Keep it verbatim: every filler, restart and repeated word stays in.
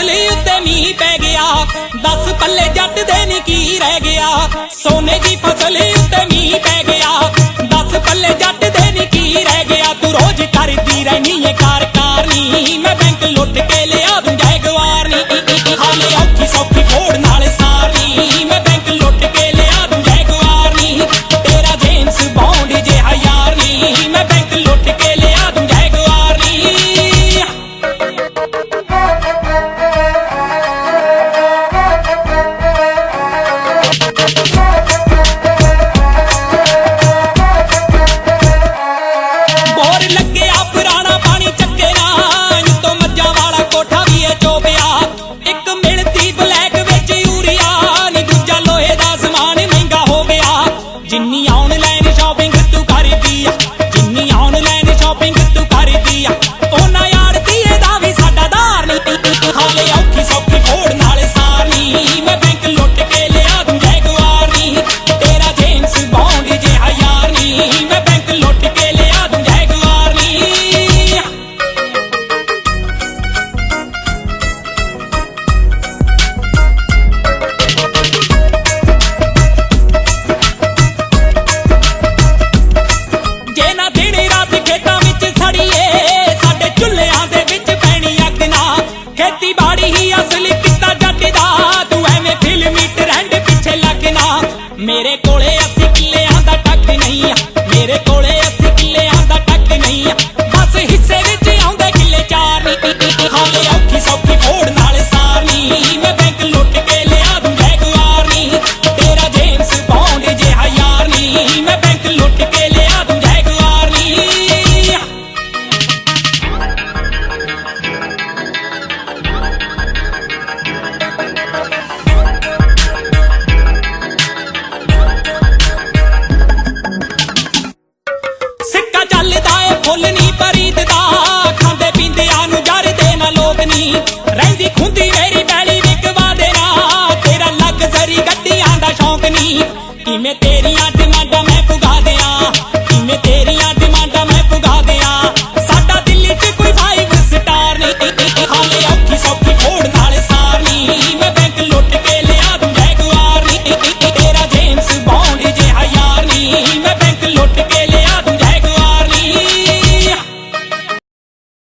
फसली उत्ते मीह पै गया, दस पल्ले जट दे नी की रह गया। सोने दी फसली उत्ते मीह पै गया, दस पल्ले जट दे नी की रह गया। तू रोज करदी रहनी है कार कारनी, मैं बैंक लुट के लिया दूं जैगवार नी। हाले औखी सौखी फोड़ नाल सारनी, मैं बैंक लुट के लिया दूं जैगवार नी। तेरा जेम्स बॉन्ड जिहा यार नी, मैं बैंक लुट के लिया दूं जैगवार नी। बोर लगे आ पुराना पानी चक्के ना, तो मज्जा वाला कोठा भी है चोबिया। एक मिलती ब्लैक विच यूरिया नी, दूजा लोहे दा समान महंगा हो गया। जिन्नी ऑनलाइन शॉपिंग तू करदी आ, जिन्नी ऑनलाइन शॉपिंग तू करदी आ, ओना यार धीए दा भी साडा धार नी। हाले औखी सौखी फोड़ नाल सारनी, मैं बैंक लुट के लिया दूं जैगवार नी। तेरा जेम्स बॉन्ड जिहा यार नी, मैं बैंक लुट के लिया दूं जैगवार नी। जे ना दिन रात खेतां विच सड़ीए, साडे चुल्हिਆਂ ਦੇ ਵਿੱਚ ਪੈਣੀ ਅੱਗ ना। खेतीबाड़ी ही असली किता जट दा, तू एवें फिल्मी ट्रेंड पिछे लगना। मेरे कोले अस्सी किल्लिਆਂ ਦਾ टक नहीं आ, मेरे कोले अस्सी किल्लिਆਂ ਦਾ टक नहीं आ, बस हिस्से विच आउंदे किल्ले चार नी। हाले औखी सौखी फोड़ नाल सारनी, मैं बैंक लुट के लिया दूं जैगवार नी। तेरा जेम्स बॉन्ड जिहा यार नी, मैं बैंक लुट के लिया दूं जैगवार नी। सिक्का चलदा ए फुल नी परीत दा, खांदे पींदियां नूं जरदे ना लोग नी। रहिंदी खुंदी मेरी बैली विकवा देना, तेरा लग्जरी गड्डियां दा शौक नी। किवें तेरियां